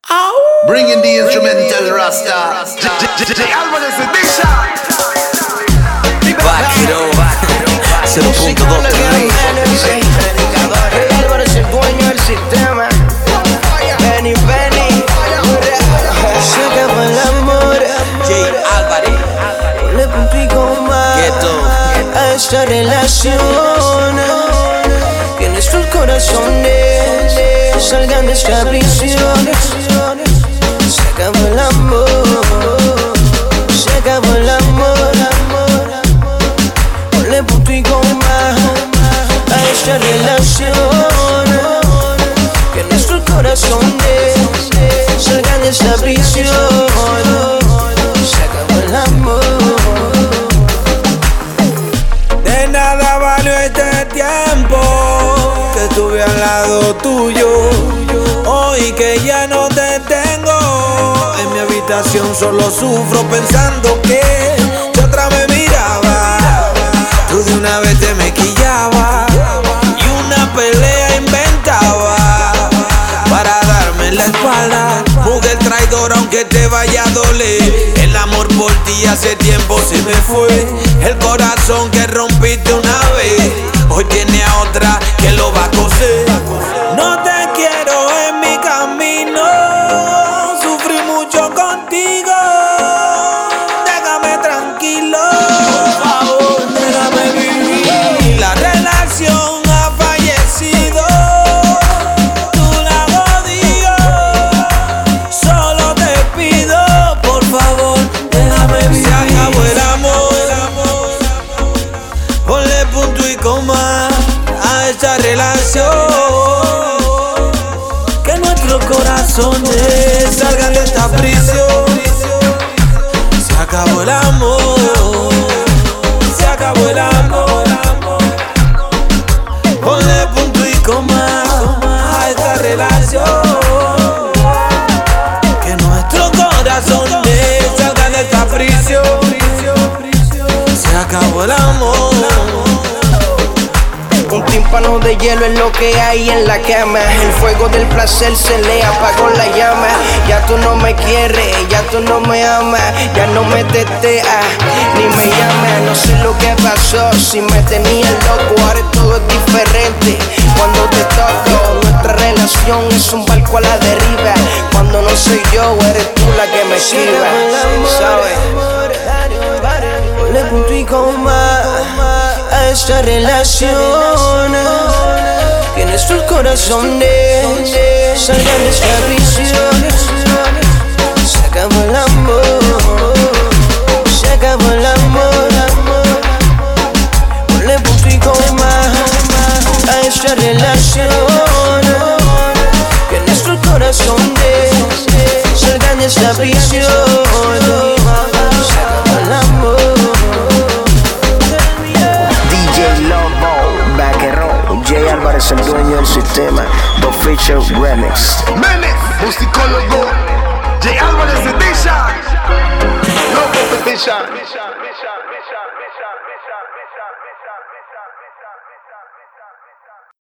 Bringing the instrumental Rasta. J Álvarez Edition. Vaquero 0.2 J Álvarez el dueño del sistema. Benny se acabó el amor. J Álvarez Le punto y coma a esta relación. Que nuestros corazones salgan de esta prisión. Se acabó el amor. Se acabó el amor. Ponle punto y coma a esta relación. Que nuestros corazones salgan de esta prisión. Se acabó el amor. De nada valió este tiempo que estuve al lado tuyo. Hoy que ya no te tengo en mi habitación, solo sufro pensando que yo otra me miraba. Tú de una vez te me quillaba y una pelea inventaba para darme la espalda. Mujer traidora, aunque te vaya a doler, el amor por ti hace tiempo se me fue. El corazón que rompiste una vez, hoy tiene a otra que lo va a coser. No te quiero en mi camino, sufrí mucho contigo. Déjame tranquilo, por favor, déjame vivir. La relación ha fallecido, tú la odio. Solo te pido, por favor, déjame vivir. Se acabó el amor, ponle punto y coma a esta relación. Que nuestros corazones salgan de esta prisión. Se acabó el amor, se acabó el amor. Ponle punto y coma a esta relación. Que nuestros corazones salgan de esta prisión. Se acabó el amor. Un tímpano de hielo es lo que hay en la cama. El fuego del placer se le apagó la llama. Ya tú no me quieres, ya tú no me amas. Ya no me teteas, ni me llamas. No sé lo que pasó, si me tenía loco. Ahora todo es diferente cuando te toco. Nuestra relación es un barco a la deriva. Cuando no soy yo, eres tú la que me esquiva. ¿Sabes? Le punto y coma a esta relación. Que nuestros corazones salgan de esta prisión. Se acabó el amor. Se acabó el amor. Ponle punto y coma a esta relación. Que nuestros corazones salgan de esta prisión. Se acabó el amor. J Álvarez, el dueño del sistema. The Feature Remix. Menes, musicólogo. J Álvarez Edition. No competition.